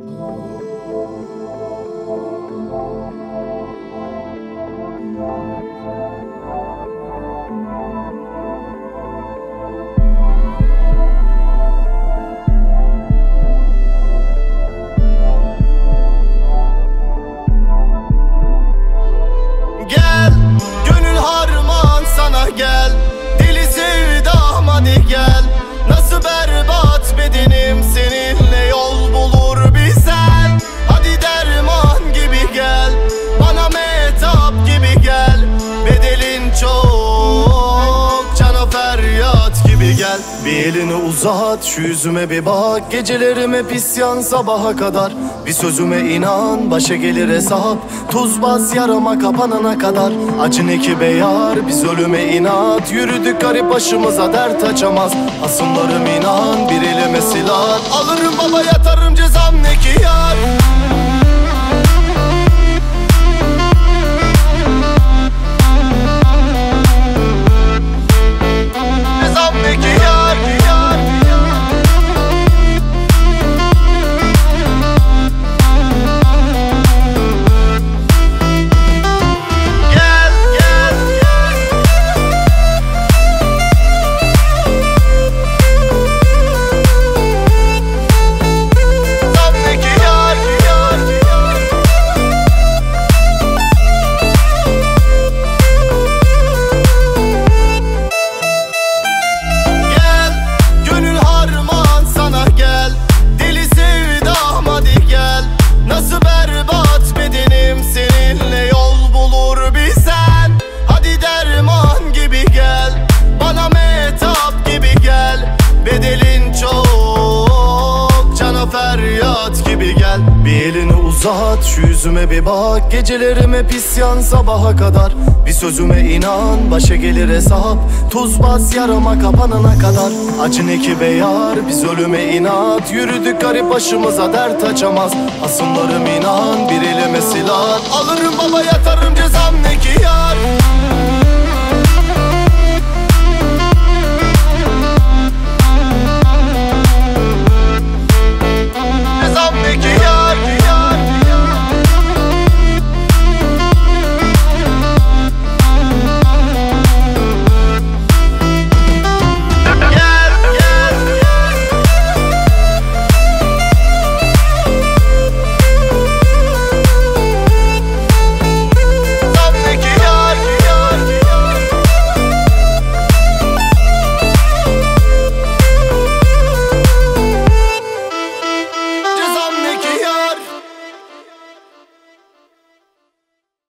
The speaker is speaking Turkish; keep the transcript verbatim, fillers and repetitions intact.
Gel, gönül harman sana gel. Deli sevdam hadi gel. Nasıl berbat bedenim seninle yol bulur bilsen. Hadi derman gibi gel, bana metap gibi gel. Bedelin çok, cana feryat gibi gel. Bir elini uzat, şu yüzüme bir bak. Gecelerim hep isyan sabaha kadar. Bir sözüme inan, başa gelir hesap. Tuz bas yarama kapanana kadar. Acın ekibe yar, biz ölüme inat. Yürüdük garip başımıza dert açamaz. Asımlarım inan, bir elime silah. Alırım baba yatarım cezam ne ki yar. Cezam ne ki yar, yar. Gel, gel, gel. Cezam ne ki yar, yar, yar. Gel, gönül harman sana gel. Deli sevdam hadi gel. Nasıl berbat bedenim seninle yol bulur bilsen. Hadi derman gibi gel, bana metap gibi gel. Bedelin çok, cana feryat gibi gel. Bir elini uzat, şu yüzüme bir bak. Gecelerim hep isyan sabaha kadar. Bir sözüme inan, başa gelir hesap. Tuz bas yarama kapanana kadar. Acın ekibe yar, biz ölüme inat. Yürüdük garip başımıza dert açamaz. Asımlarım inan, bir elime silah. Alırım baba yatarım cezam ne ki yar.